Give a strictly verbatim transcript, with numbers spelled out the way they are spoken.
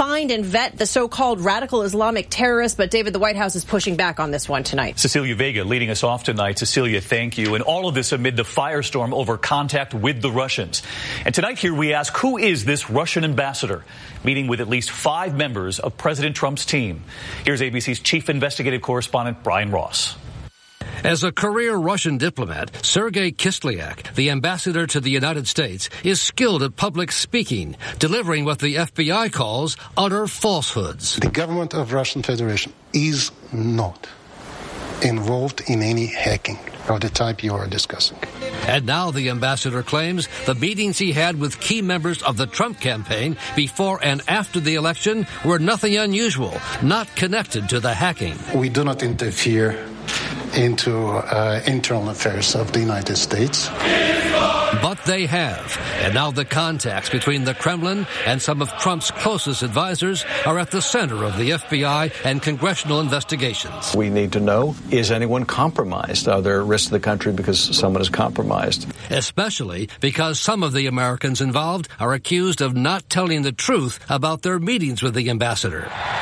find and vet the so-called radical Islamic terrorists, but David, the White House is pushing back on this one tonight. Cecilia Vega leading us off tonight. Cecilia, thank you. And all of this amid the firestorm over contact with the Russians. And tonight here we ask, who is this Russian ambassador? Meeting with at least five members of President Trump's team. Here's A B C's chief investigative correspondent, Brian Ross. As a career Russian diplomat, Sergei Kislyak, the ambassador to the United States, is skilled at public speaking, delivering what the F B I calls utter falsehoods. The government of Russian Federation is not involved in any hacking of the type you are discussing. And now the ambassador claims the meetings he had with key members of the Trump campaign before and after the election were nothing unusual, not connected to the hacking. We do not interfere into uh, internal affairs of the United States. But they have. And now the contacts between the Kremlin and some of Trump's closest advisors are at the center of the F B I and congressional investigations. We need to know, is anyone compromised? Are there risks to the country because someone is compromised? Especially because some of the Americans involved are accused of not telling the truth about their meetings with the ambassador.